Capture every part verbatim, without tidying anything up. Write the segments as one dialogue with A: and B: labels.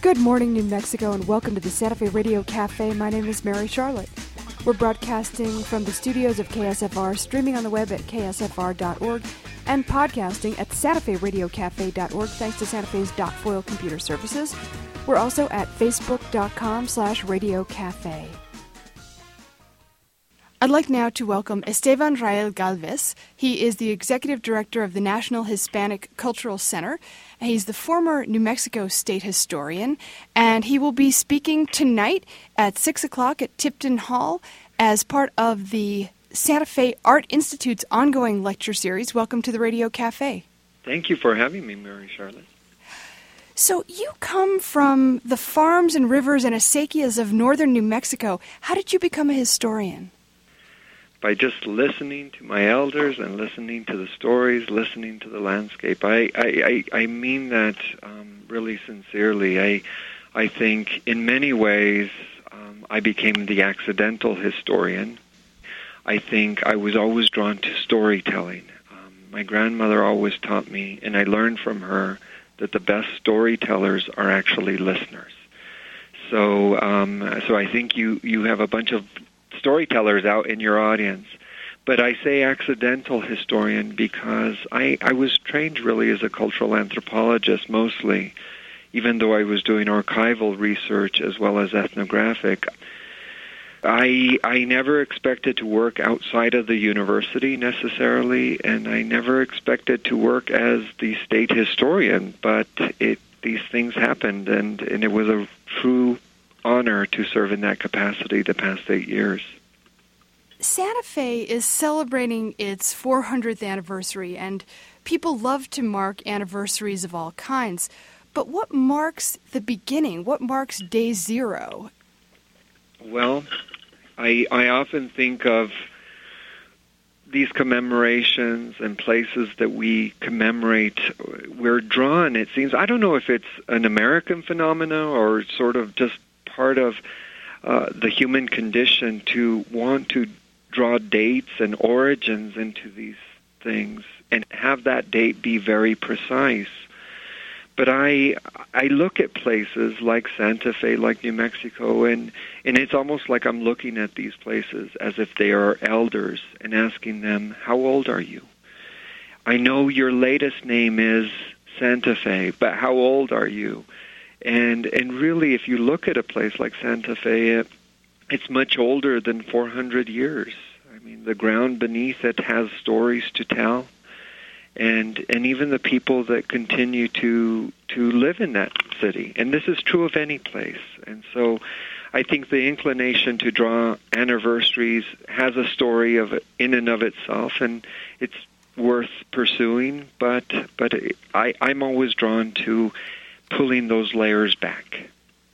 A: Good morning, New Mexico, and welcome to the Santa Fe Radio Cafe. My name is Mary Charlotte. We're broadcasting from the studios of K S F R, streaming on the web at k s f r dot org, and podcasting at santa fe radio cafe dot org, thanks to Santa Fe's Doc Foil Computer Services. We're also at facebook.com slash radio cafe. I'd like now to welcome Esteban Rael Galvez. He is the Executive Director of the National Hispanic Cultural Center. He's the former New Mexico State Historian, and he will be speaking tonight at six o'clock at Tipton Hall as part of the Santa Fe Art Institute's ongoing lecture series. Welcome to the Radio Cafe.
B: Thank you for having me, Mary Charlotte.
A: So you come from the farms and rivers and acequias of northern New Mexico. How did you become a historian?
B: By just listening to my elders and listening to the stories, listening to the landscape. I, I, I, I mean that um, really sincerely. I, I think in many ways um, I became the accidental historian. I think I was always drawn to storytelling. Um, my grandmother always taught me, and I learned from her, that the best storytellers are actually listeners. So, um, so I think you, you have a bunch of storytellers out in your audience. But I say accidental historian because I, I was trained really as a cultural anthropologist mostly, even though I was doing archival research as well as ethnographic. I I never expected to work outside of the university necessarily, and I never expected to work as the state historian, but it these things happened, and, and it was a true honor to serve in that capacity the past eight years.
A: Santa Fe is celebrating its four hundredth anniversary, and people love to mark anniversaries of all kinds. But what marks the beginning? What marks day zero?
B: Well, I, I often think of these commemorations and places that we commemorate. We're drawn, it seems, I don't know if it's an American phenomenon or sort of just part of uh, the human condition to want to draw dates and origins into these things and have that date be very precise. But I I look at places like Santa Fe, like New Mexico, and, and it's almost like I'm looking at these places as if they are elders and asking them, how old are you? I know your latest name is Santa Fe, but how old are you? And and really, if you look at a place like Santa Fe, it, it's much older than four hundred years. I mean, the ground beneath it has stories to tell, and and even the people that continue to to live in that city. And this is true of any place. And so I think the inclination to draw anniversaries has a story of it in and of itself, and it's worth pursuing, but but I, I'm always drawn to pulling those layers back.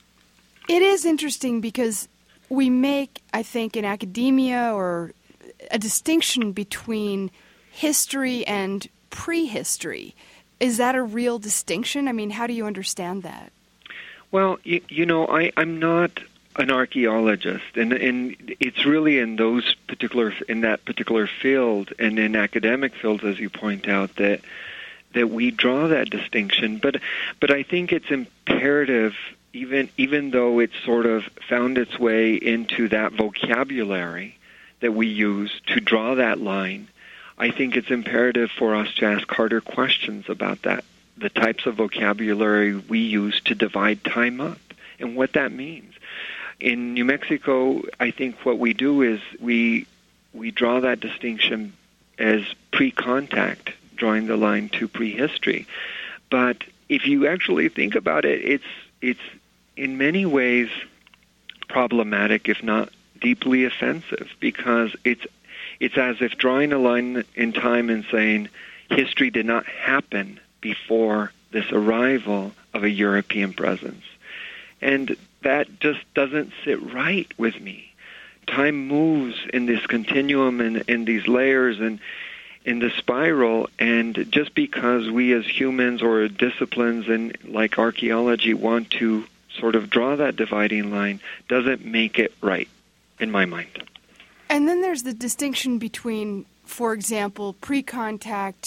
A: It is interesting because we make, I think, in academia or a distinction between history and prehistory. Is that a real distinction? I mean, how do you understand that?
B: Well, you, you know, I, I'm not an archaeologist, and, and it's really in those particular in that particular field and in academic fields, as you point out, that that we draw that distinction. But but I think it's imperative, even even though it's sort of found its way into that vocabulary that we use to draw that line, I think it's imperative for us to ask harder questions about that, the types of vocabulary we use to divide time up and what that means. In New Mexico, I think what we do is we we draw that distinction as pre-contact, drawing the line to prehistory. But if you actually think about it, it's it's in many ways problematic, if not deeply offensive, because it's it's as if drawing a line in time and saying history did not happen before this arrival of a European presence. And that just doesn't sit right with me. Time moves in this continuum and in these layers and in the spiral, and just because we as humans or disciplines and like archaeology want to sort of draw that dividing line doesn't make it right, in my mind.
A: And then there's the distinction between, for example, pre-contact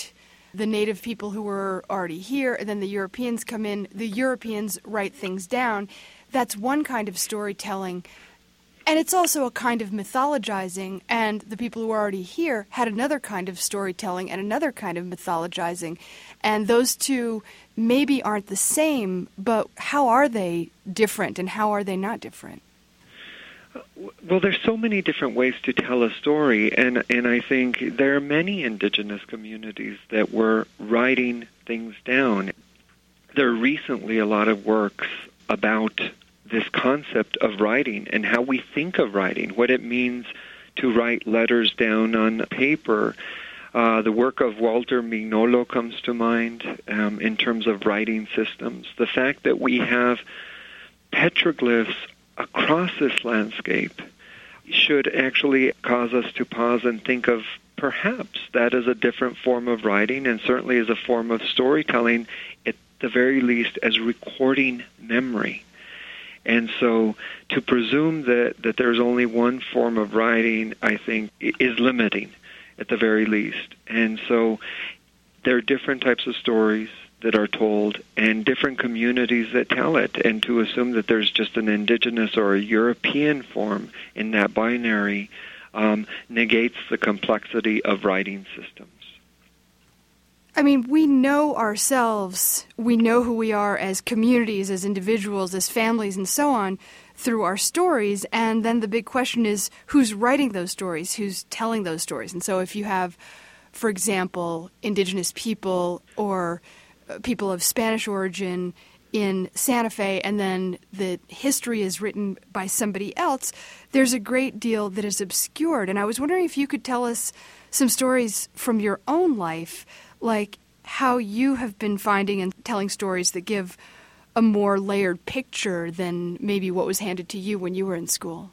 A: the native people who were already here, and then the Europeans come in, the Europeans write things down. That's one kind of storytelling. And it's also a kind of mythologizing, and the people who are already here had another kind of storytelling and another kind of mythologizing. And those two maybe aren't the same, but how are they different, and how are they not different?
B: Well, there's so many different ways to tell a story, and, and I think there are many indigenous communities that were writing things down. There are recently a lot of works about this concept of writing and how we think of writing, what it means to write letters down on paper. Uh, the work of Walter Mignolo comes to mind um, in terms of writing systems. The fact that we have petroglyphs across this landscape should actually cause us to pause and think of perhaps that is a different form of writing, and certainly is a form of storytelling, at the very least as recording memory. And so to presume that, that there's only one form of writing, I think, is limiting at the very least. And so there are different types of stories that are told and different communities that tell it. And to assume that there's just an indigenous or a European form in that binary um, negates the complexity of writing systems.
A: I mean, we know ourselves, we know who we are as communities, as individuals, as families, and so on, through our stories, and then the big question is, who's writing those stories, who's telling those stories? And so if you have, for example, indigenous people or people of Spanish origin in Santa Fe, and then the history is written by somebody else, there's a great deal that is obscured. And I was wondering if you could tell us some stories from your own life, like how you have been finding and telling stories that give a more layered picture than maybe what was handed to you when you were in school.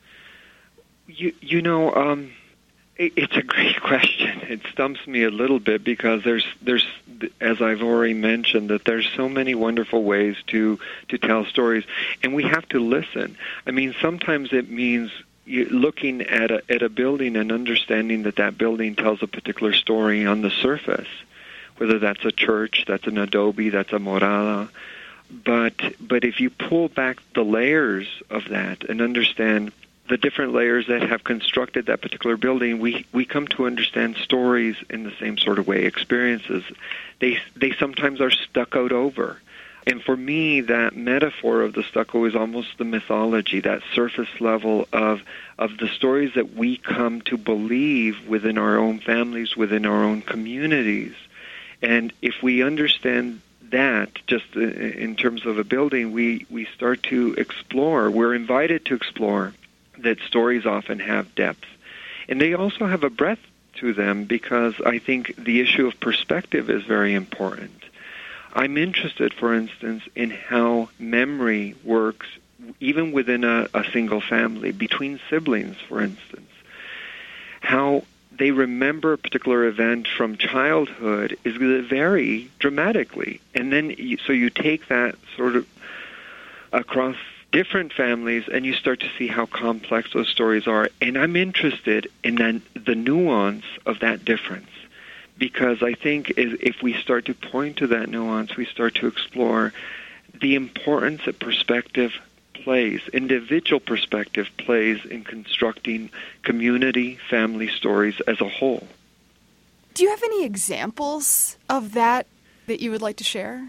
B: You, you know, um, it, it's a great question. It stumps me a little bit because there's, there's, as I've already mentioned, that there's so many wonderful ways to, to tell stories, and we have to listen. I mean, sometimes it means looking at a, at a building and understanding that that building tells a particular story on the surface, whether that's a church, that's an adobe, that's a morada. But but if you pull back the layers of that and understand the different layers that have constructed that particular building, we, we come to understand stories in the same sort of way, experiences. They they sometimes are stuccoed over. And for me, that metaphor of the stucco is almost the mythology, that surface level of of the stories that we come to believe within our own families, within our own communities. And if we understand that, just in terms of a building, we, we start to explore. We're invited to explore that stories often have depth. And they also have a breadth to them because I think the issue of perspective is very important. I'm interested, for instance, in how memory works even within a, a single family, between siblings, for instance. How they remember a particular event from childhood is going to vary dramatically. And then, you, so you take that sort of across different families and you start to see how complex those stories are. And I'm interested in the, the nuance of that difference. Because I think if we start to point to that nuance, we start to explore the importance that perspective plays, individual perspective plays in constructing community, family stories as a whole.
A: Do you have any examples of that that you would like to share?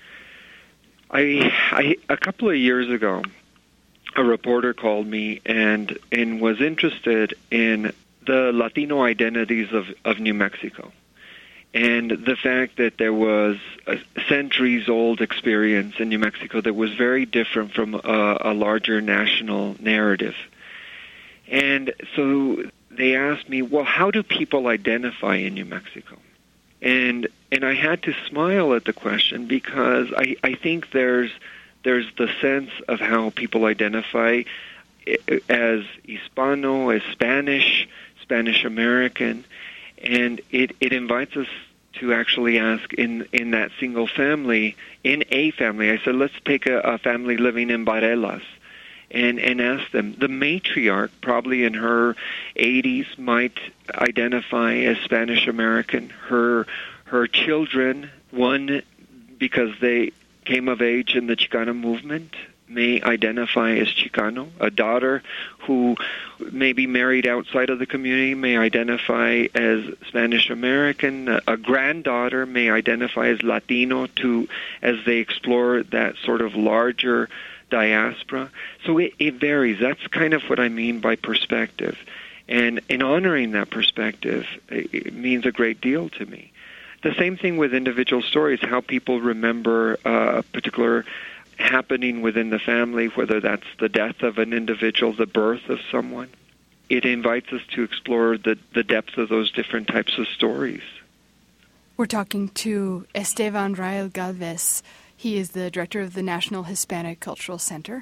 B: I, I a couple of years ago, a reporter called me and and was interested in the Latino identities of, of New Mexico. And the fact that there was a centuries-old experience in New Mexico that was very different from a, a larger national narrative. And so they asked me, well, how do people identify in New Mexico? And and I had to smile at the question because I, I think there's there's the sense of how people identify as Hispano, as Spanish, Spanish American. And it, it invites us to actually ask in, in that single family, in a family, I said, let's take a, a family living in Barelas and, and ask them. The matriarch, probably in her eighties, might identify as Spanish American. Her her children, one because they came of age in the Chicano movement, may identify as Chicano. A daughter who may be married outside of the community may identify as Spanish American. A granddaughter may identify as Latino to as they explore that sort of larger diaspora. So it, it varies. That's kind of what I mean by perspective. And in honoring that perspective, it means a great deal to me. The same thing with individual stories, how people remember uh, a particular happening within the family, whether that's the death of an individual, the birth of someone. It invites us to explore the, the depth of those different types of stories.
A: We're talking to Estevan Rael Galvez. He is the director of the National Hispanic Cultural Center.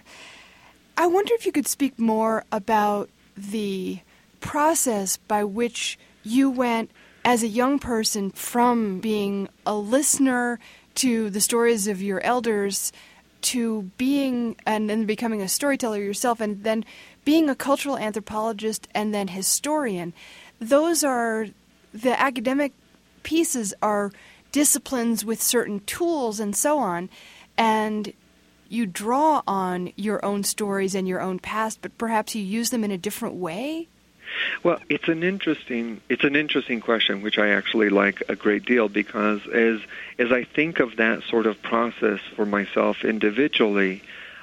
A: I wonder if you could speak more about the process by which you went as a young person from being a listener to the stories of your elders to being and then becoming a storyteller yourself and then being a cultural anthropologist and then historian. Those are, the academic pieces are disciplines with certain tools and so on, and you draw on your own stories and your own past, but perhaps you use them in a different way?
B: Well, it's an interesting it's an interesting question, which I actually like a great deal, because as as I think of that sort of process for myself individually,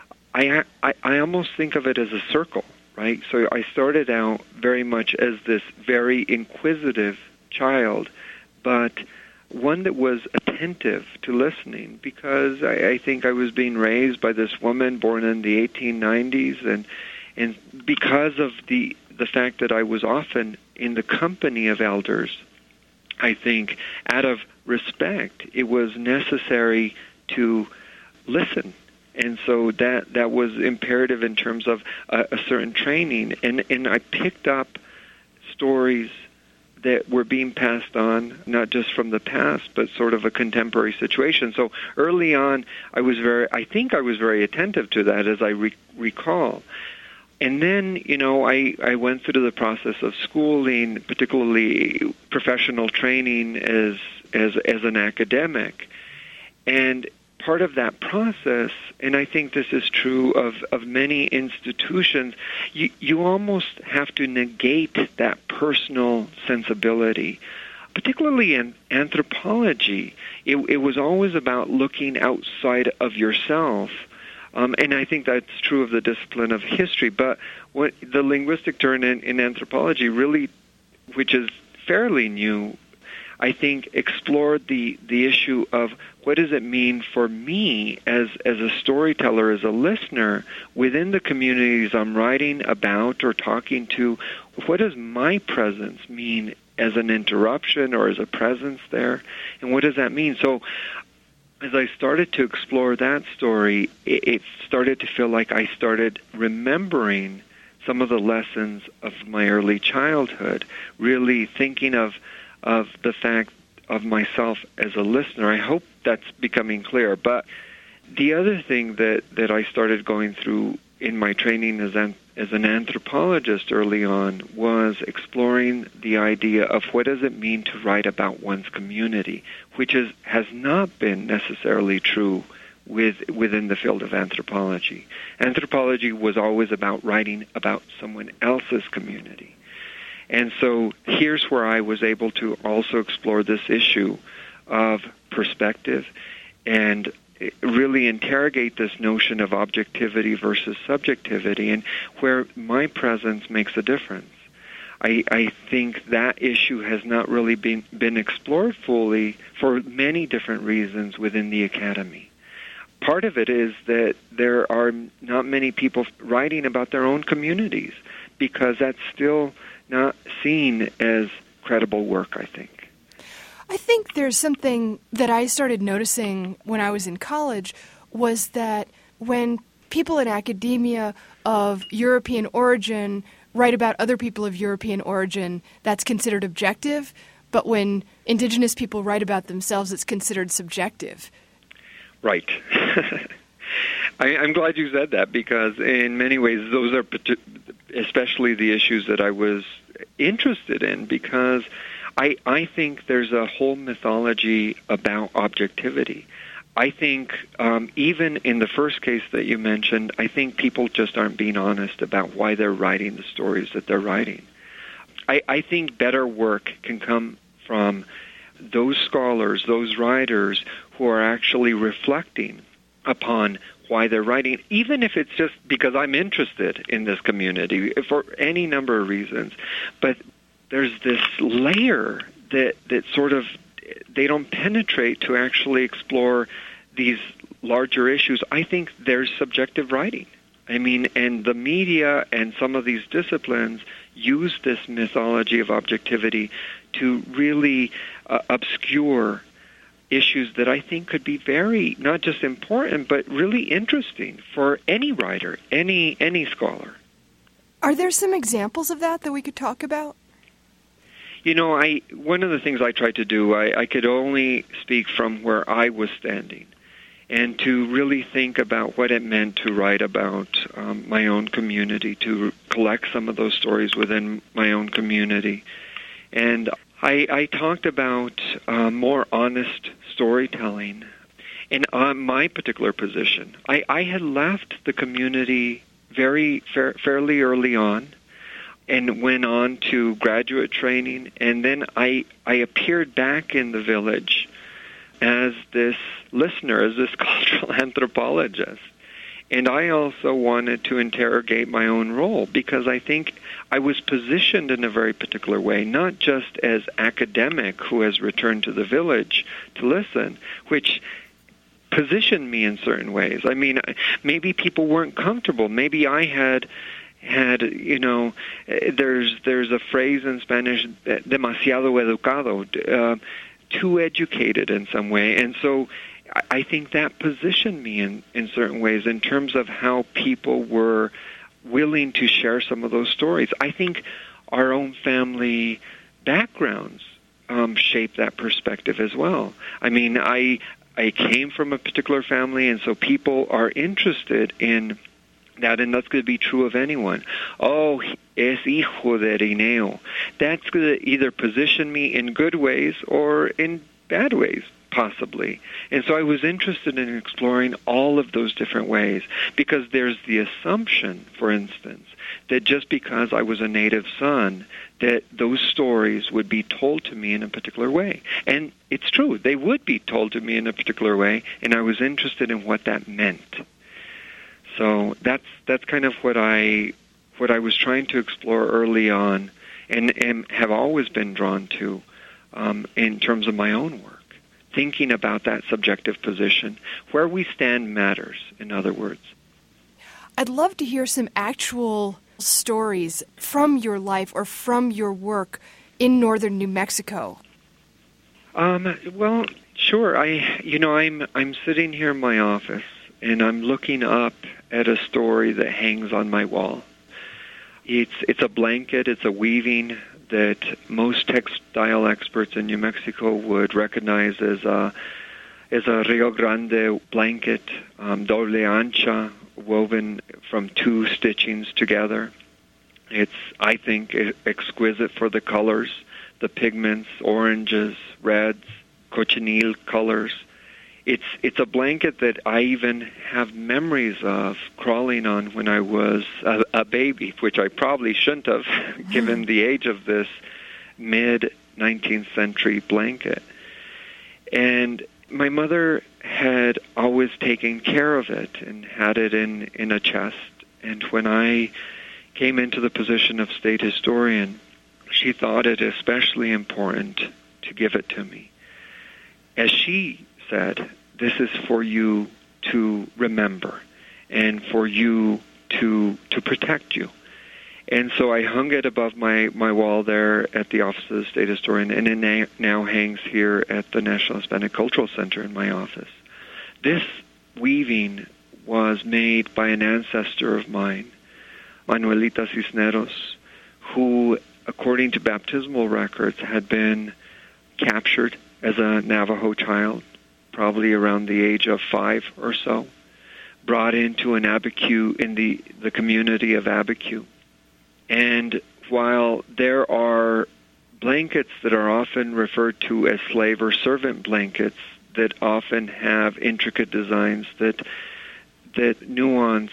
B: I I, I almost think of it as a circle, right? So I started out very much as this very inquisitive child, but one that was attentive to listening, because I, I think I was being raised by this woman born in the eighteen nineties, and and because of the the fact that I was often in the company of elders, I think out of respect, it was necessary to listen. And so that that was imperative in terms of a, a certain training. And, and I picked up stories that were being passed on, not just from the past, but sort of a contemporary situation. So early on, I was very, I think I was very attentive to that, as I re- recall. And then, you know, I, I went through the process of schooling, particularly professional training as as as an academic. And part of that process, and I think this is true of, of many institutions, you, you almost have to negate that personal sensibility. Particularly in anthropology, it, it was always about looking outside of yourself. Um, and I think that's true of the discipline of history. But what the linguistic turn in, in anthropology really, which is fairly new, I think explored the, the issue of what does it mean for me as, as a storyteller, as a listener, within the communities I'm writing about or talking to. What does my presence mean as an interruption or as a presence there? And what does that mean? So as I started to explore that story, it, it started to feel like I started remembering some of the lessons of my early childhood, really thinking of of the fact of myself as a listener. I hope that's becoming clear. But the other thing that, that I started going through in my training as an, as an anthropologist early on was exploring the idea of what does it mean to write about one's community, which is, has not been necessarily true with within the field of anthropology. Anthropology was always about writing about someone else's community. And so here's where I was able to also explore this issue of perspective and really interrogate this notion of objectivity versus subjectivity, and where my presence makes a difference. I, I think that issue has not really been, been explored fully for many different reasons within the academy. Part of it is that there are not many people writing about their own communities, because that's still not seen as credible work, I think.
A: I think there's something that I started noticing when I was in college was that when people in academia of European origin write about other people of European origin, that's considered objective, but when indigenous people write about themselves, it's considered subjective.
B: Right. I, I'm glad you said that, because in many ways those are especially the issues that I was interested in, because I, I think there's a whole mythology about objectivity. I think um, even in the first case that you mentioned, I think people just aren't being honest about why they're writing the stories that they're writing. I, I think better work can come from those scholars, those writers who are actually reflecting upon why they're writing, even if it's just because I'm interested in this community for any number of reasons. But there's this layer that, that sort of, they don't penetrate to actually explore these larger issues. I think there's subjective writing. I mean, and the media and some of these disciplines use this mythology of objectivity to really uh, obscure issues that I think could be very, not just important, but really interesting for any writer, any any scholar.
A: Are there some examples of that that we could talk about?
B: You know, I one of the things I tried to do, I, I could only speak from where I was standing, and to really think about what it meant to write about um, my own community, to collect some of those stories within my own community. And I, I talked about uh, more honest storytelling. And on my particular position, I, I had left the community very fair, fairly early on and went on to graduate training. And then I, I appeared back in the village as this listener, as this cultural anthropologist. And I also wanted to interrogate my own role because I think I was positioned in a very particular way, not just as academic who has returned to the village to listen, which positioned me in certain ways. I mean, maybe people weren't comfortable. Maybe I had had, you know, there's there's a phrase in Spanish, demasiado educado, uh, too educated in some way. And so I think that positioned me in, in certain ways in terms of how people were willing to share some of those stories. I think our own family backgrounds um, shape that perspective as well. I mean, I I came from a particular family, and so people are interested in that, and that's going to be true of anyone. Oh, es hijo de Irineo. That's going to either position me in good ways or in bad ways, possibly. And so I was interested in exploring all of those different ways, because there's the assumption, for instance, that just because I was a native son, that those stories would be told to me in a particular way. And it's true, they would be told to me in a particular way, and I was interested in what that meant. So that's that's kind of what I what I was trying to explore early on, and, and have always been drawn to um, in terms of my own work. Thinking about that subjective position, where we stand matters, in other words.
A: I'd love to hear some actual stories from your life or from your work in northern New Mexico.
B: Um, well, sure. I, you know, I'm I'm sitting here in my office, and I'm looking up at a story that hangs on my wall. It's it's a blanket. It's a weaving that most textile experts in New Mexico would recognize as a as a Rio Grande blanket, um, doble ancha, woven from two stitchings together. It's, I think, exquisite for the colors, the pigments, oranges, reds, cochineal colors. It's it's a blanket that I even have memories of crawling on when I was a, a baby, which I probably shouldn't have, given the age of this mid-nineteenth century blanket. And my mother had always taken care of it and had it in, in a chest. And when I came into the position of state historian, she thought it especially important to give it to me. As she said, this is for you to remember and for you to to protect you. And so I hung it above my, my wall there at the Office of the State Historian, and it na- now hangs here at the National Hispanic Cultural Center in my office. This weaving was made by an ancestor of mine, Manuelita Cisneros, who, according to baptismal records, had been captured as a Navajo child, probably around the age of five or so, brought into an Abiquiu, in the, the community of Abiquiu. And while there are blankets that are often referred to as slave or servant blankets that often have intricate designs that that nuance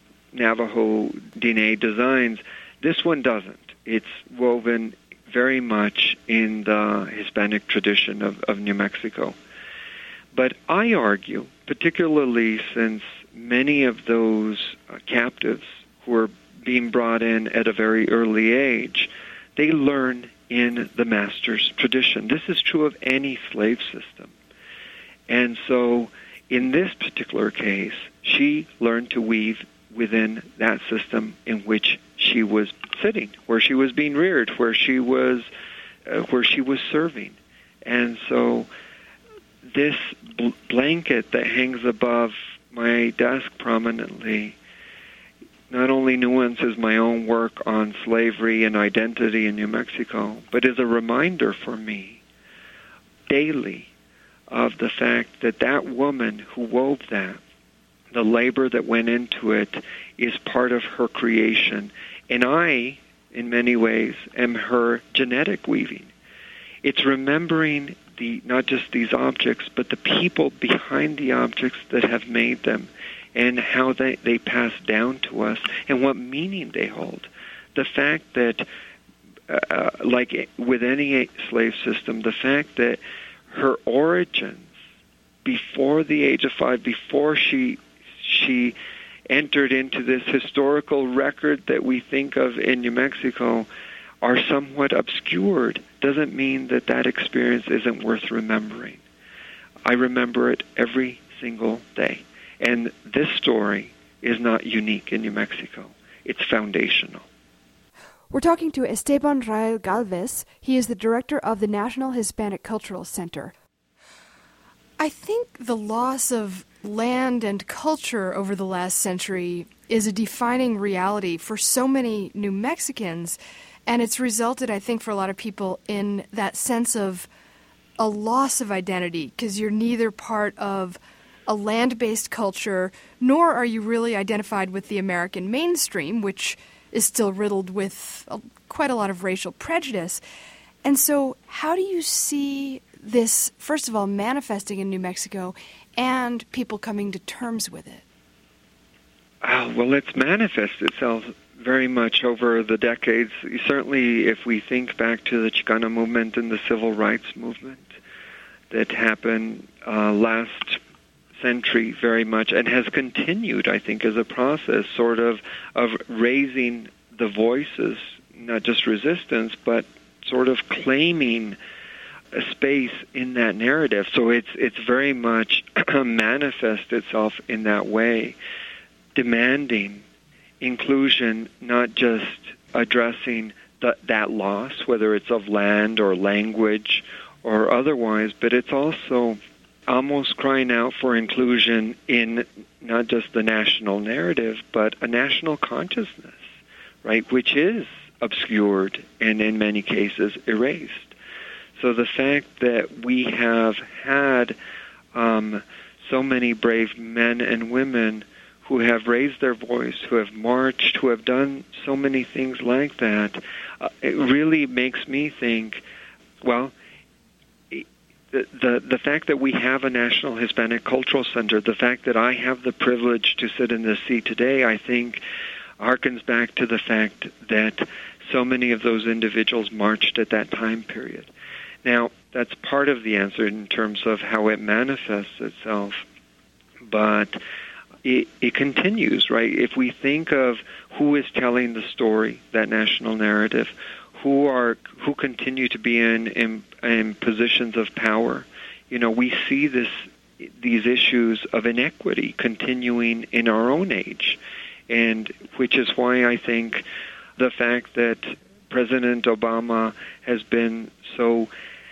B: Navajo Diné designs. This one doesn't. It's woven very much in the Hispanic tradition of, of New Mexico. But I argue, particularly since many of those uh, captives who are being brought in at a very early age, they learn in the master's tradition. This is true of any slave system. And so in this particular case, she learned to weave within that system in which she was sitting, where she was being reared, where she was uh, where she was serving. And so this bl- blanket that hangs above my desk prominently not only nuances my own work on slavery and identity in New Mexico, but is a reminder for me daily of the fact that that woman who wove that, the labor that went into it, is part of her creation. And I, in many ways, am her genetic weaving. It's remembering the not just these objects, but the people behind the objects that have made them, and how they, they pass down to us, and what meaning they hold. The fact that, uh, like with any slave system, the fact that her origins, before the age of five, before she she entered into this historical record that we think of in New Mexico, are somewhat obscured, doesn't mean that that experience isn't worth remembering. I remember it every single day. And this story is not unique in New Mexico. It's foundational.
A: We're talking to Esteban Rael Galvez. He is the director of the National Hispanic Cultural Center. I think the loss of land and culture over the last century is a defining reality for so many New Mexicans, and it's resulted, I think, for a lot of people in that sense of a loss of identity, because you're neither part of a land-based culture, nor are you really identified with the American mainstream, which is still riddled with a, quite a lot of racial prejudice. And so how do you see this, first of all, manifesting in New Mexico and people coming to terms with it?
B: Oh, well, it's manifested itself very much over the decades. Certainly, if we think back to the Chicano movement and the civil rights movement that happened uh, last century very much, and has continued, I think, as a process sort of of raising the voices, not just resistance, but sort of claiming a space in that narrative. So it's it's very much manifest itself in that way, demanding inclusion, not just addressing the, that loss, whether it's of land or language or otherwise, but it's also almost crying out for inclusion in not just the national narrative, but a national consciousness, right, which is obscured and in many cases erased. So the fact that we have had um, so many brave men and women who have raised their voice, who have marched, who have done so many things like that, uh, it really makes me think, well, The, the the fact that we have a National Hispanic Cultural Center, the fact that I have the privilege to sit in this seat today, I think harkens back to the fact that so many of those individuals marched at that time period. Now, that's part of the answer in terms of how it manifests itself, but it, it continues, right? If we think of who is telling the story, that national narrative, who are who continue to be in, in in positions of power, you know, we see this these issues of inequity continuing in our own age, and which is why I think the fact that President Obama has been so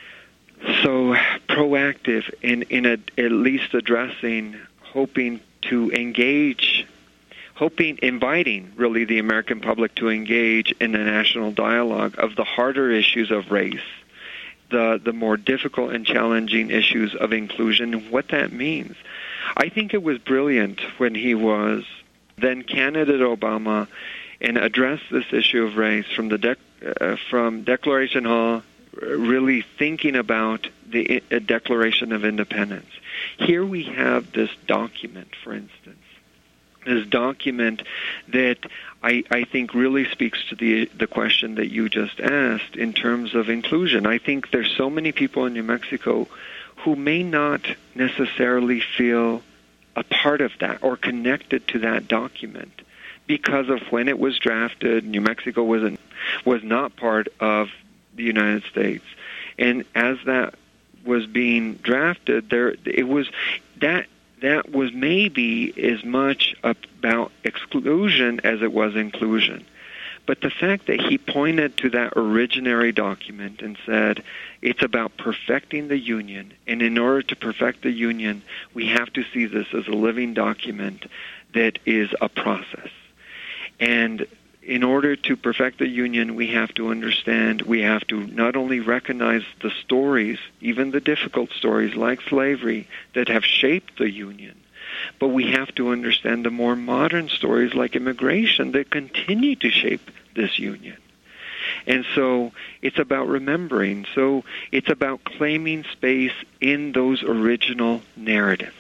B: so proactive in in a, at least addressing, hoping to engage. Hoping, inviting, really, the American public to engage in a national dialogue of the harder issues of race, the the more difficult and challenging issues of inclusion, and what that means. I think it was brilliant when he was then candidate Obama and addressed this issue of race from the dec- uh, from Declaration Hall, really thinking about the uh, Declaration of Independence. Here we have this document, for instance, this document that I, I think really speaks to the the question that you just asked in terms of inclusion. I think there's so many people in New Mexico who may not necessarily feel a part of that or connected to that document because of when it was drafted. New Mexico wasn't was not part of the United States, and as that was being drafted, there it was that that was maybe as much about exclusion as it was inclusion. But the fact that he pointed to that originary document and said, it's about perfecting the Union, and in order to perfect the Union, we have to see this as a living document that is a process. And in order to perfect the Union, we have to understand, we have to not only recognize the stories, even the difficult stories like slavery, that have shaped the Union, but we have to understand the more modern stories like immigration that continue to shape this Union. And so it's about remembering. So it's about claiming space in those original narratives.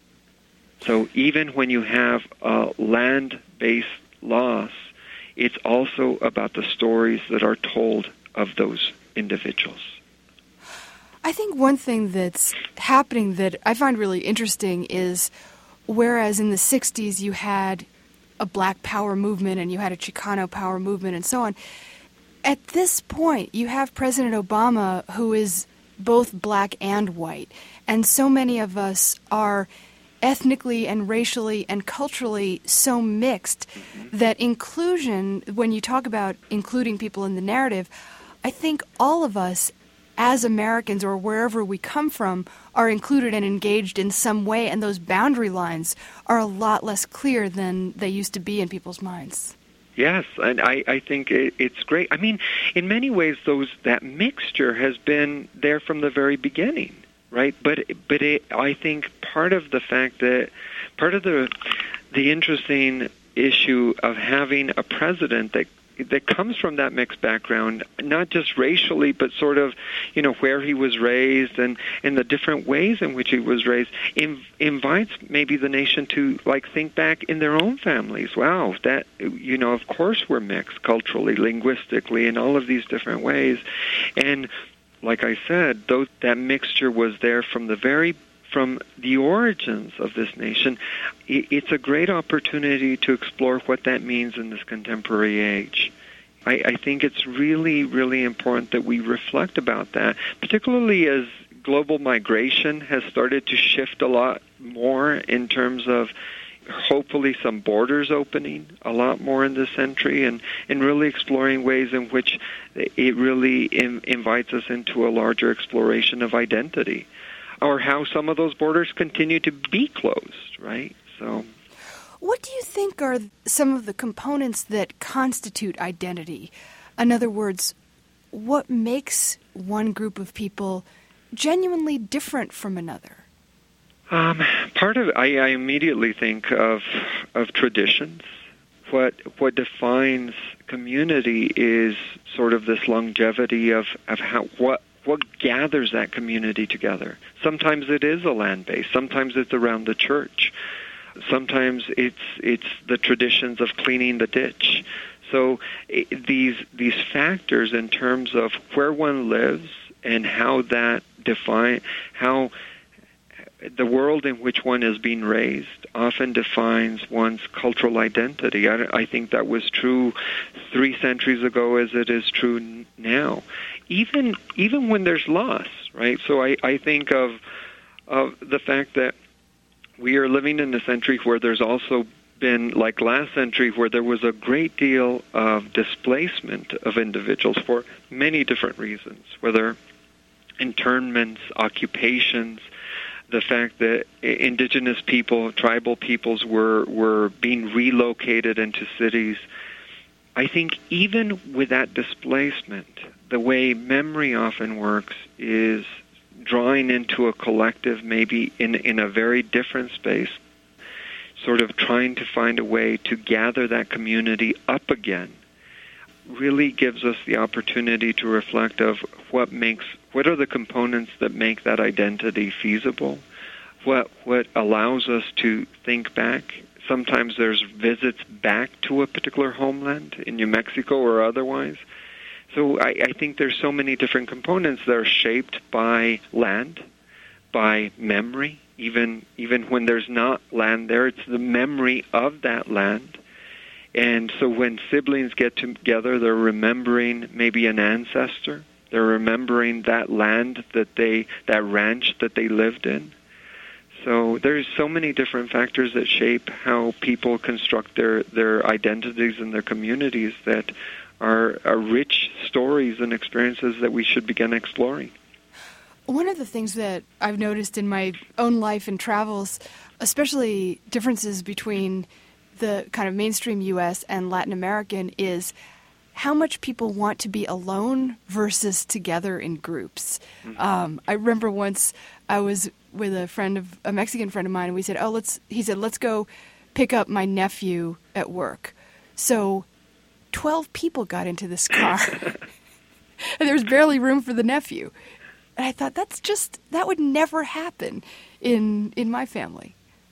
B: So even when you have a land-based loss, it's also about the stories that are told of those individuals.
A: I think one thing that's happening that I find really interesting is whereas in the sixties you had a Black Power movement and you had a Chicano Power movement and so on, at this point you have President Obama who is both black and white. And so many of us are ethnically and racially and culturally so mixed mm-hmm. that inclusion, when you talk about including people in the narrative, I think all of us as Americans or wherever we come from are included and engaged in some way, and those boundary lines are a lot less clear than they used to be in people's minds.
B: Yes, and I, I think it, it's great. I mean, in many ways, those that mixture has been there from the very beginning. Right, but but it, I think part of the fact that part of the the interesting issue of having a president that that comes from that mixed background, not just racially, but sort of, you know, where he was raised and, and the different ways in which he was raised, inv- invites maybe the nation to like think back in their own families. Wow, that, you know, of course we're mixed culturally, linguistically, in all of these different ways, and like I said, those, that mixture was there from the very, from the origins of this nation. It, it's a great opportunity to explore what that means in this contemporary age. I, I think it's really, really important that we reflect about that, particularly as global migration has started to shift a lot more in terms of hopefully some borders opening a lot more in this century, and, and really exploring ways in which it really in, invites us into a larger exploration of identity, or how some of those borders continue to be closed, right? So,
A: what do you think are some of the components that constitute identity? In other words, what makes one group of people genuinely different from another?
B: Um, part of I, I immediately think of of traditions. What what defines community is sort of this longevity of, of how what what gathers that community together. Sometimes it is a land base. Sometimes it's around the church. Sometimes it's it's the traditions of cleaning the ditch. So it, these these factors in terms of where one lives and how that define how. The world in which one is being raised often defines one's cultural identity. I, I think that was true three centuries ago as it is true now. Even even when there's loss, right? So I, I think of of the fact that we are living in a century where there's also been, like last century, where there was a great deal of displacement of individuals for many different reasons, whether internments, occupations, the fact that indigenous people, tribal peoples were, were being relocated into cities. I think even with that displacement, the way memory often works is drawing into a collective, maybe in, in a very different space, sort of trying to find a way to gather that community up again. really gives us the opportunity to reflect of what makes, what are the components that make that identity feasible, what what allows us to think back. Sometimes there's visits back to a particular homeland in New Mexico or otherwise. So I, I think there's so many different components that are shaped by land, by memory. Even even when there's not land there, it's the memory of that land. And so when siblings get together, they're remembering maybe an ancestor. They're remembering that land that they, that ranch that they lived in. So there's so many different factors that shape how people construct their, their identities and their communities that are, are rich stories and experiences that we should begin exploring.
A: One of the things that I've noticed in my own life and travels, especially differences between the kind of mainstream U S and Latin American, is how much people want to be alone versus together in groups. Mm-hmm. Um, I remember once I was with a friend of a Mexican friend of mine, and we said, "Oh, let's." He said, "Let's go pick up my nephew at work." So, twelve people got into this car, and there was barely room for the nephew. And I thought, that's just that would never happen in in my family.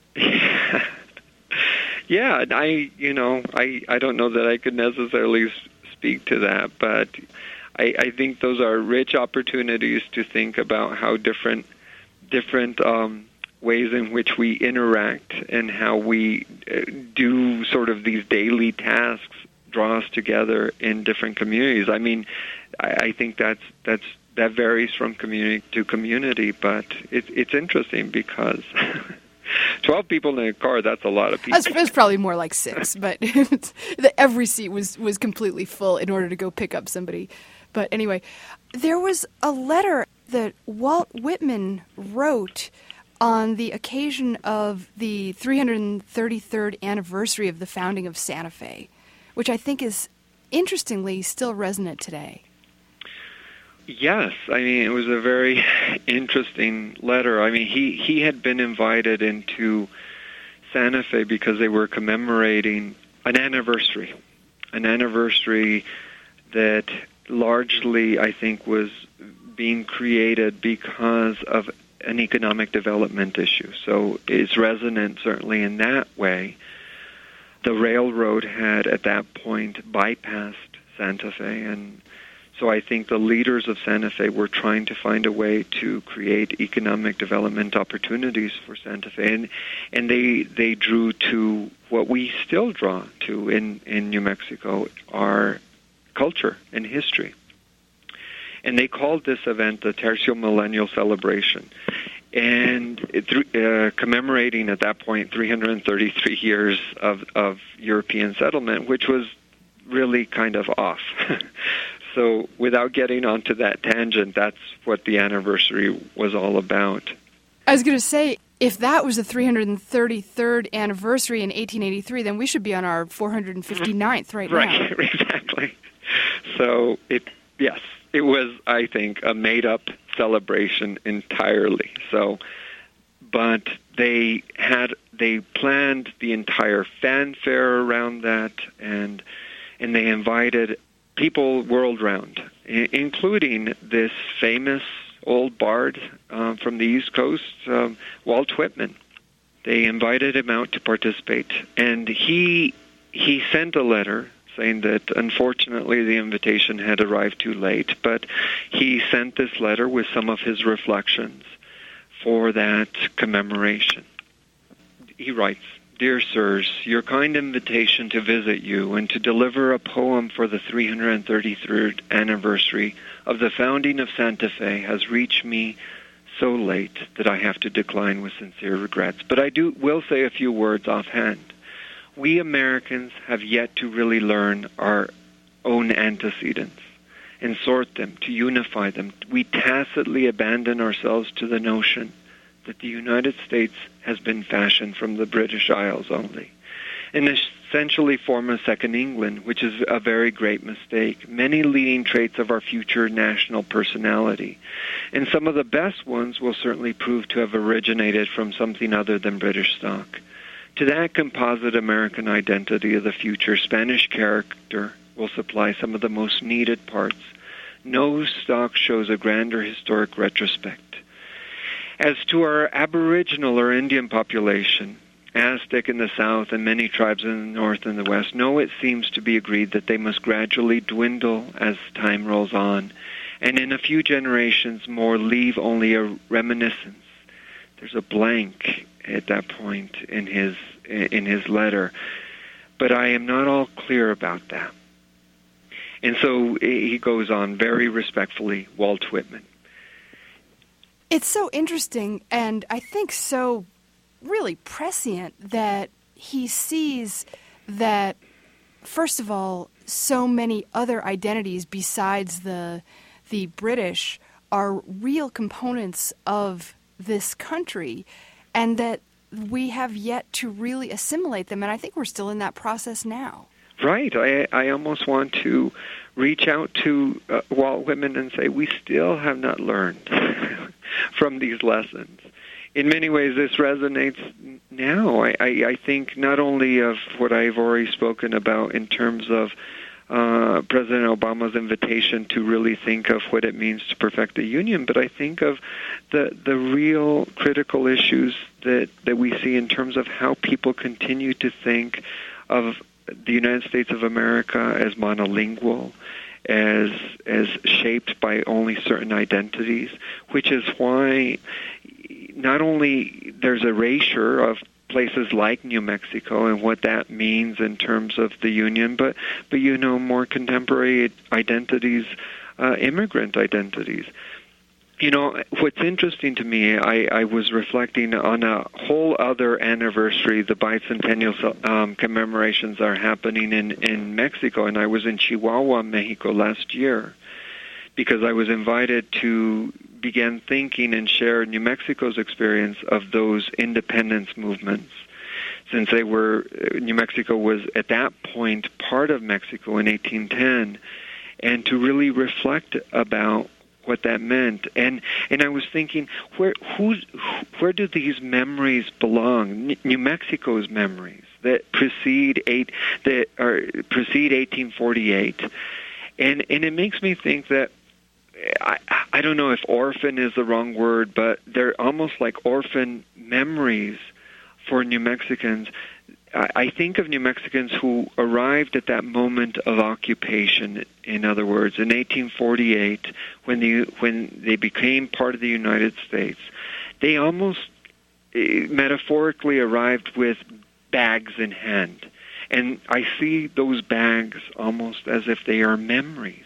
B: Yeah, I you know I, I don't know that I could necessarily speak to that, but I, I think those are rich opportunities to think about how different different um, ways in which we interact and how we do sort of these daily tasks draw us together in different communities. I mean, I, I think that's that's that varies from community to community, but it, it's interesting because twelve people in a car, that's a lot of people.
A: It was probably more like six, but every seat was, was completely full in order to go pick up somebody. But anyway, there was a letter that Walt Whitman wrote on the occasion of the three hundred thirty-third anniversary of the founding of Santa Fe, which I think is, interestingly, still resonant today.
B: Yes, I mean, it was a very interesting letter. I mean, he, he had been invited into Santa Fe because they were commemorating an anniversary, an anniversary that largely, I think, was being created because of an economic development issue. So it's resonant, certainly, in that way. The railroad had, at that point, bypassed Santa Fe, and so I think the leaders of Santa Fe were trying to find a way to create economic development opportunities for Santa Fe, and, and they they drew to what we still draw to in, in New Mexico, our culture and history. And they called this event the Tercio Millennial Celebration, and it, uh, commemorating at that point three hundred thirty-three years of, of European settlement, which was really kind of off. So without getting onto that tangent, that's what the anniversary was all about.
A: I was going to say, if that was the three hundred thirty-third anniversary in eighteen eighty-three, then we should be on our four hundred fifty-ninth right,
B: right
A: now.
B: Right, exactly. So, it yes, it was, I think, a made-up celebration entirely. So, but they had, they planned the entire fanfare around that, and and they invited people world round, including this famous old bard uh, from the East Coast, um, Walt Whitman. They invited him out to participate, and he he sent a letter saying that unfortunately the invitation had arrived too late, but he sent this letter with some of his reflections for that commemoration. He writes, "Dear sirs, your kind invitation to visit you and to deliver a poem for the three hundred thirty-third anniversary of the founding of Santa Fe has reached me so late that I have to decline with sincere regrets. But I do will say a few words offhand. We Americans have yet to really learn our own antecedents and sort them, to unify them. We tacitly abandon ourselves to the notion that the United States has been fashioned from the British Isles only, and essentially form a second England, which is a very great mistake. Many leading traits of our future national personality, and some of the best ones, will certainly prove to have originated from something other than British stock. To that composite American identity of the future, Spanish character will supply some of the most needed parts. No stock shows a grander historic retrospect. As to our Aboriginal or Indian population, Aztec in the south and many tribes in the north and the west, no, it seems to be agreed that they must gradually dwindle as time rolls on, and in a few generations more leave only a reminiscence. There's a blank at that point in his in his letter, but I am not all clear about that. And so he goes on very respectfully, Walt Whitman.
A: It's so interesting, and I think so really prescient that he sees that, first of all, so many other identities besides the the British are real components of this country, and that we have yet to really assimilate them, and I think we're still in that process now.
B: Right. I, I almost want to reach out to uh, Walt Whitman and say we still have not learned from these lessons. In many ways, this resonates now. I, I, I think not only of what I've already spoken about in terms of uh, President Obama's invitation to really think of what it means to perfect the Union, but I think of the the real critical issues that, that we see in terms of how people continue to think of the United States of America as monolingual, as as shaped by only certain identities, which is why not only there's erasure of places like New Mexico and what that means in terms of the Union, but, but you know, more contemporary identities, uh, immigrant identities. You know, what's interesting to me, I, I was reflecting on a whole other anniversary. The bicentennial um, commemorations are happening in, in Mexico, and I was in Chihuahua, Mexico last year because I was invited to begin thinking and share New Mexico's experience of those independence movements. Since they were, New Mexico was at that point part of Mexico in eighteen ten, and to really reflect about what that meant. And and I was thinking, where who where do these memories belong? New Mexico's memories that precede eight that are precede eighteen forty-eight, and and it makes me think that I I don't know if orphan is the wrong word, but they're almost like orphan memories for New Mexicans. I think of New Mexicans who arrived at that moment of occupation, in other words, in eighteen forty-eight, when the when they became part of the United States. They almost metaphorically arrived with bags in hand. And I see those bags almost as if they are memories.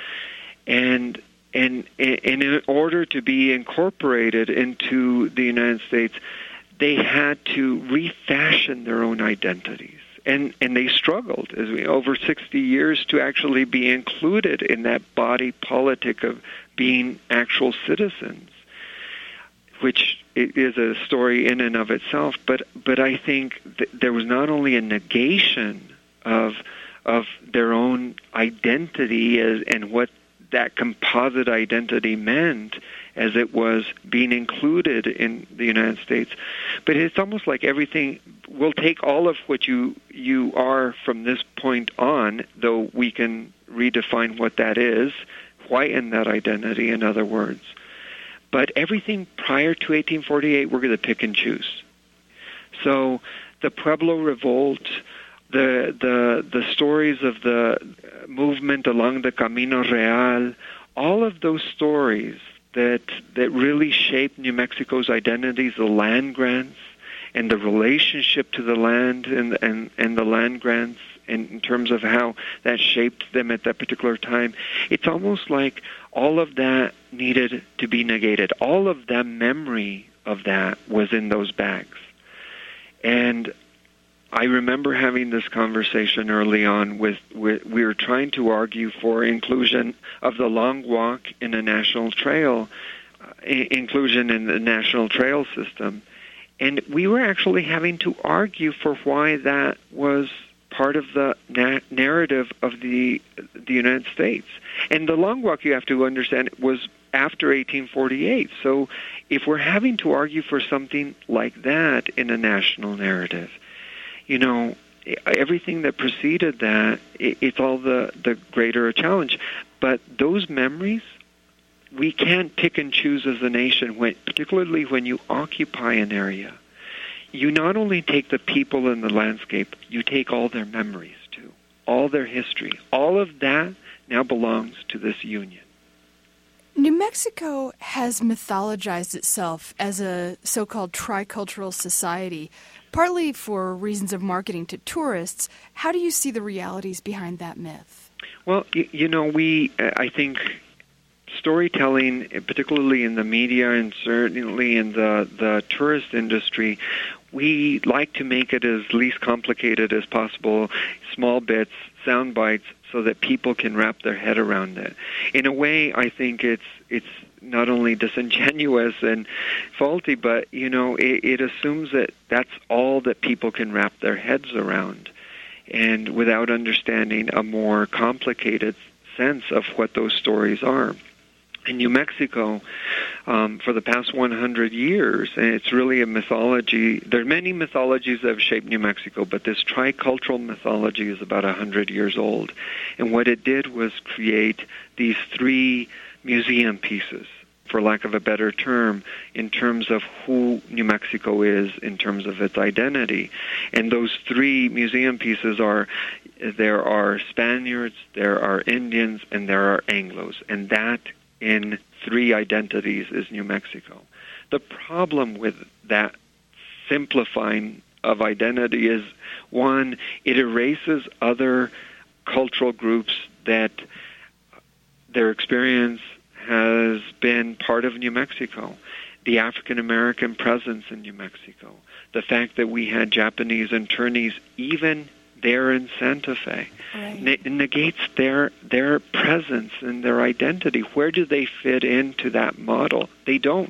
B: And and, and in order to be incorporated into the United States, they had to refashion their own identities. And and they struggled as we, over sixty years to actually be included in that body politic of being actual citizens, which is a story in and of itself. But but I think th- there was not only a negation of of their own identity as, and what that composite identity meant as it was being included in the United States. But it's almost like everything, we'll take all of what you you are from this point on, though we can redefine what that is, whiten that identity, in other words. But everything prior to eighteen forty-eight, we're going to pick and choose. So the Pueblo Revolt, the the the stories of the movement along the Camino Real, all of those stories that that really shaped New Mexico's identities, the land grants and the relationship to the land and and, and the land grants in, in terms of how that shaped them at that particular time. It's almost like all of that needed to be negated. All of the memory of that was in those bags. And I remember having this conversation early on with, with, we were trying to argue for inclusion of the long walk in a national trail, uh, inclusion in the national trail system. And we were actually having to argue for why that was part of the na- narrative of the the United States. And the long walk, you have to understand, was after eighteen forty-eight. So if we're having to argue for something like that in a national narrative, you know, everything that preceded that, it's all the, the greater a challenge. But those memories, we can't pick and choose as a nation, when, particularly when you occupy an area. You not only take the people and the landscape, you take all their memories too, all their history. All of that now belongs to this union.
A: New Mexico has mythologized itself as a so-called tricultural society, partly for reasons of marketing to tourists. How do you see the realities behind that myth?
B: Well, you, you know, we, I think, storytelling, particularly in the media and certainly in the, the tourist industry, we like to make it as least complicated as possible, small bits, sound bites, so that people can wrap their head around it. In a way, I think it's it's not only disingenuous and faulty, but, you know, it, it assumes that that's all that people can wrap their heads around, and without understanding a more complicated sense of what those stories are. In New Mexico, um, for the past one hundred years, and it's really a mythology. There are many mythologies that have shaped New Mexico, but this tricultural mythology is about one hundred years old. And what it did was create these three museum pieces, for lack of a better term, in terms of who New Mexico is, in terms of its identity. And those three museum pieces are, there are Spaniards, there are Indians, and there are Anglos. And that in three identities is New Mexico. The problem with that simplifying of identity is, one, it erases other cultural groups that their experience has been part of New Mexico. The African American presence in New Mexico, the fact that we had Japanese internees even there in Santa Fe, right, ne- negates their their presence and their identity. Where do they fit into that model? They don't.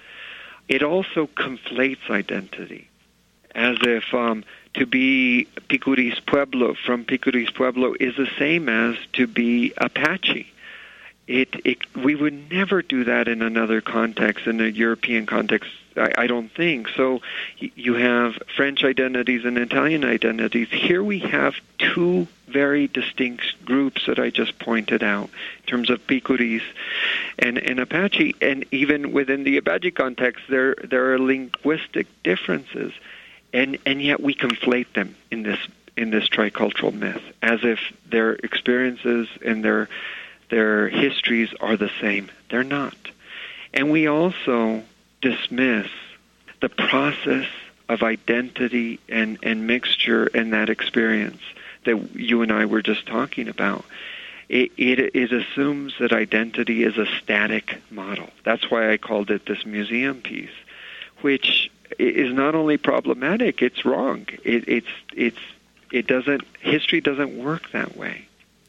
B: It also conflates identity, as if um, to be Picuris Pueblo from Picuris Pueblo is the same as to be Apache. It, it we would never do that in another context, in a European context, I, I don't think. So you have French identities and Italian identities. Here we have two very distinct groups that I just pointed out in terms of Picuris and, and Apache. And even within the Apache context, there there are linguistic differences, and and yet we conflate them in this in this tricultural myth, as if their experiences and their their histories are the same. They're not. And we also dismiss the process of identity and, and mixture in that experience that you and I were just talking about. It, it, it assumes that identity is a static model. That's why I called it this museum piece, which is not only problematic, it's wrong. It, it's, it's, it doesn't, history doesn't work that way.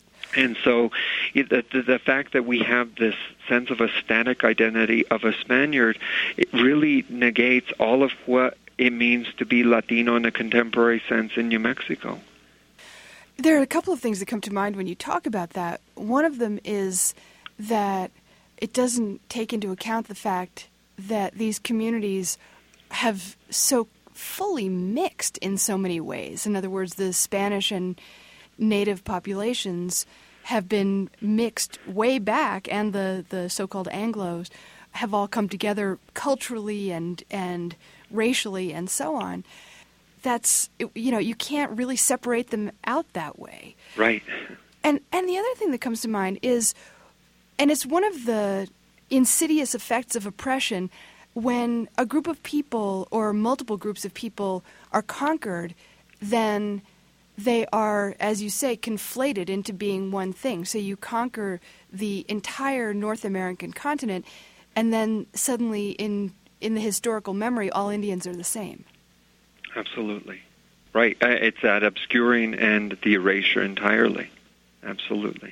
B: And so the, the, the fact that we have this sense of a static identity of a Spaniard, it really negates all of what it means to be Latino in a contemporary sense in New Mexico.
A: There are a couple of things that come to mind when you talk about that. One of them is that it doesn't take into account the fact that these communities have so fully mixed in so many ways. In other words, the Spanish and native populations have been mixed way back, and the, the so-called Anglos have all come together culturally and and racially and so on. That's, you know, you can't really separate them out that way.
B: Right.
A: And and the other thing that comes to mind is, and it's one of the insidious effects of oppression, when a group of people or multiple groups of people are conquered, then they are, as you say, conflated into being one thing. So you conquer the entire North American continent, and then suddenly in in the historical memory, all Indians are the same.
B: Absolutely. Right. It's that obscuring and the erasure entirely. Absolutely.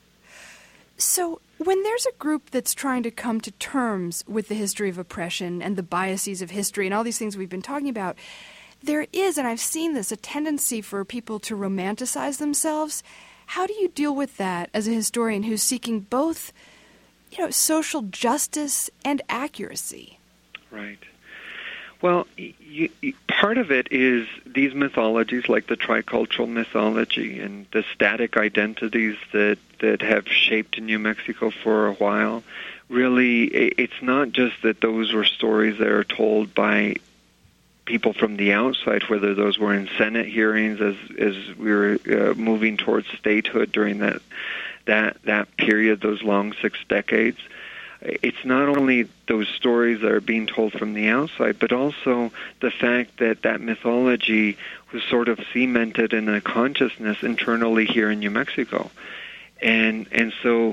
A: So when there's a group that's trying to come to terms with the history of oppression and the biases of history and all these things we've been talking about, there is, and I've seen this, a tendency for people to romanticize themselves. How do you deal with that as a historian who's seeking both, you know, social justice and accuracy?
B: Right. Well, you, you, part of it is these mythologies, like the tricultural mythology and the static identities that, that have shaped New Mexico for a while. Really, it's not just that those were stories that are told by people from the outside, whether those were in Senate hearings as as we were uh, moving towards statehood during that that that period, those long six decades. It's not only those stories that are being told from the outside, but also the fact that that mythology was sort of cemented in a consciousness internally here in New Mexico. And and so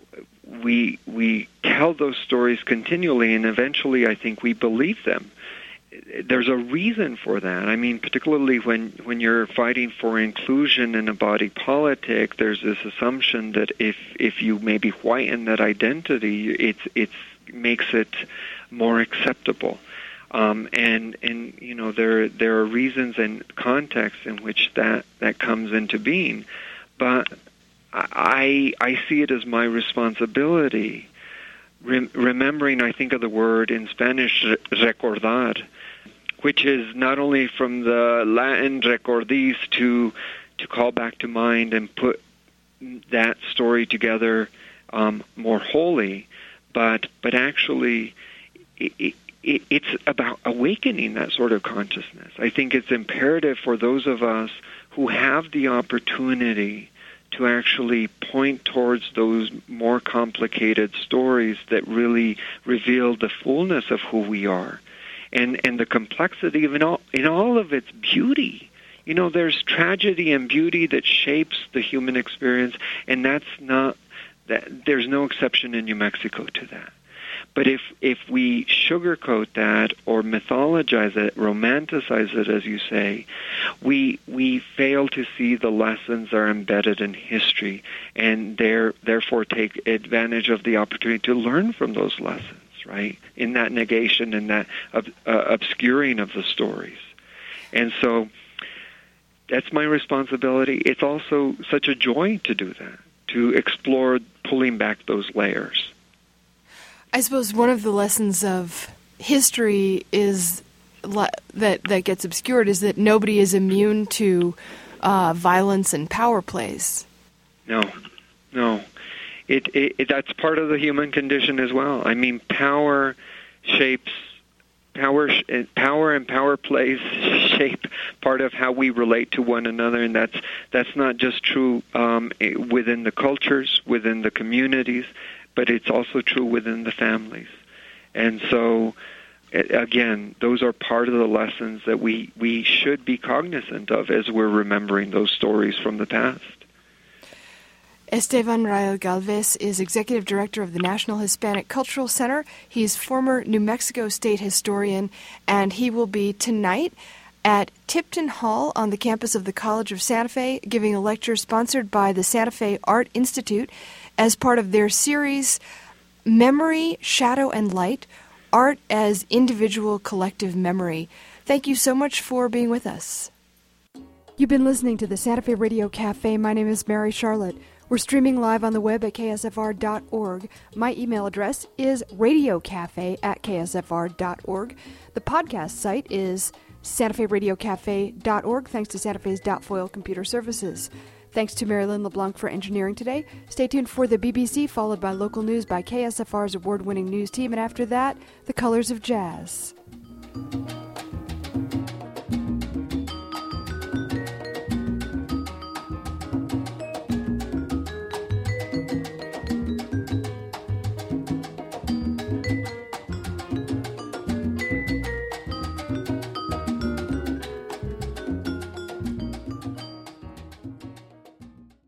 B: we we tell those stories continually, and eventually I think we believe them. There's a reason for that. I mean, particularly when, when you're fighting for inclusion in a body politic, there's this assumption that if if you maybe whiten that identity, it's it's makes it more acceptable. Um, and and you know there there are reasons and contexts in which that, that comes into being, but I I see it as my responsibility. Rem- remembering, I think of the word in Spanish, recordar, which is not only from the Latin recordis, to to call back to mind and put that story together um, more wholly, but but actually it, it, it's about awakening that sort of consciousness. I think it's imperative for those of us who have the opportunity to actually point towards those more complicated stories that really reveal the fullness of who we are. And and the complexity of in all, in all of its beauty. You know, there's tragedy and beauty that shapes the human experience, and that's not that. There's no exception in New Mexico to that. But if if we sugarcoat that or mythologize it, romanticize it, as you say, we we fail to see the lessons that are embedded in history, and there therefore take advantage of the opportunity to learn from those lessons. Right, in that negation and that uh, obscuring of the stories. And so that's my responsibility. It's also such a joy to do that, to explore pulling back those layers.
A: I suppose one of the lessons of history is le- that that gets obscured is that nobody is immune to uh, violence and power plays.
B: No, no. It, it, it that's part of the human condition as well. I mean, power shapes power, power and power plays shape part of how we relate to one another, and that's that's not just true um, within the cultures, within the communities, but it's also true within the families. And so, again, those are part of the lessons that we we should be cognizant of as we're remembering those stories from the past.
A: Estevan Rael Galvez is Executive Director of the National Hispanic Cultural Center. He's former New Mexico State historian, and he will be tonight at Tipton Hall on the campus of the College of Santa Fe, giving a lecture sponsored by the Santa Fe Art Institute as part of their series, Memory, Shadow, and Light, Art as Individual Collective Memory. Thank you so much for being with us. You've been listening to the Santa Fe Radio Cafe. My name is Mary Charlotte. We're streaming live on the web at K S F R dot org. My email address is radiocafe at K S F R dot org. The podcast site is Santa Fe Radio Cafe dot org, thanks to Santa Fe's Foil Computer Services. Thanks to Marilyn LeBlanc for engineering today. Stay tuned for the B B C, followed by local news by K S F R's award-winning news team, and after that, the Colors of Jazz.